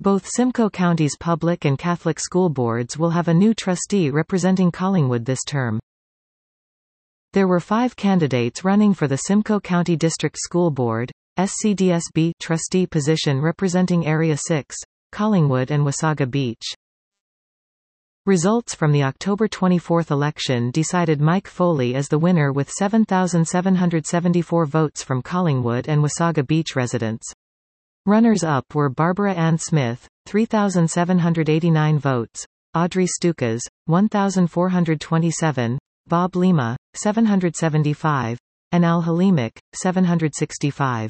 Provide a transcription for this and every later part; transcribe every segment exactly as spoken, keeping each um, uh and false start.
Both Simcoe County's public and Catholic school boards will have a new trustee representing Collingwood this term. There were five candidates running for the Simcoe County District School Board, S C D S B, trustee position representing Area six, Collingwood and Wasaga Beach. Results from the October twenty-fourth election decided Mike Foley as the winner with seven thousand seven hundred seventy-four votes from Collingwood and Wasaga Beach residents. Runners-up were Barbara Ann Smith, three thousand seven hundred eighty-nine votes, Audrey Stukas, one thousand four hundred twenty-seven, Bob Lima, seven hundred seventy-five, and Al Halimik, seven hundred sixty-five.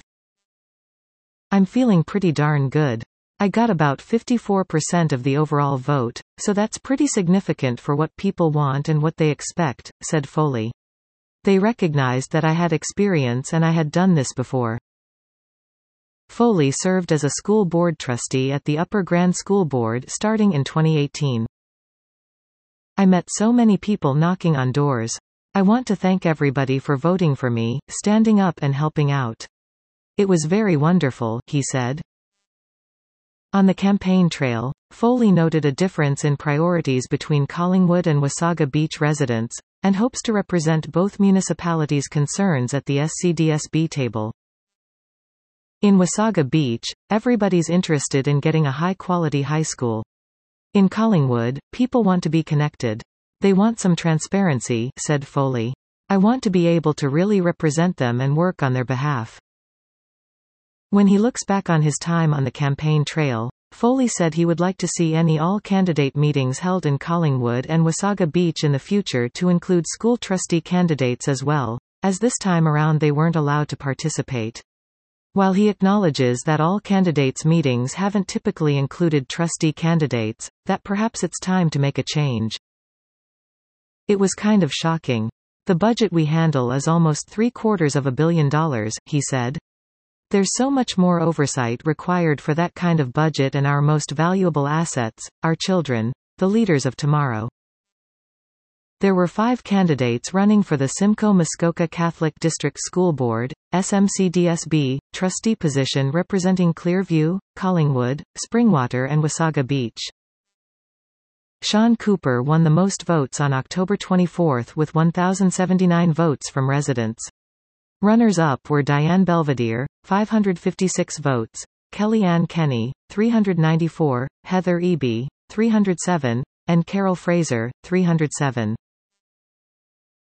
I'm feeling pretty darn good. I got about fifty-four percent of the overall vote, so that's pretty significant for what people want and what they expect, said Foley. They recognized that I had experience and I had done this before. Foley served as a school board trustee at the Upper Grand School Board starting in twenty eighteen. I met so many people knocking on doors. I want to thank everybody for voting for me, standing up and helping out. It was very wonderful, he said. On the campaign trail, Foley noted a difference in priorities between Collingwood and Wasaga Beach residents, and hopes to represent both municipalities' concerns at the S C D S B table. In Wasaga Beach, everybody's interested in getting a high-quality high school. In Collingwood, people want to be connected. They want some transparency, said Foley. I want to be able to really represent them and work on their behalf. When he looks back on his time on the campaign trail, Foley said he would like to see any all-candidate meetings held in Collingwood and Wasaga Beach in the future to include school trustee candidates as well, as this time around they weren't allowed to participate. While he acknowledges that all candidates' meetings haven't typically included trustee candidates, that perhaps it's time to make a change. It was kind of shocking. The budget we handle is almost three quarters of a billion dollars, he said. There's so much more oversight required for that kind of budget and our most valuable assets, our children, the leaders of tomorrow. There were five candidates running for the Simcoe-Muskoka Catholic District School Board, S M C D S B, trustee position representing Clearview, Collingwood, Springwater and Wasaga Beach. Sean Cooper won the most votes on October twenty-fourth with one thousand seventy-nine votes from residents. Runners-up were Diane Belvedere, five hundred fifty-six votes, Kelly Ann Kenny, three hundred ninety-four, Heather Eby, three hundred seven, and Carol Fraser, three hundred seven.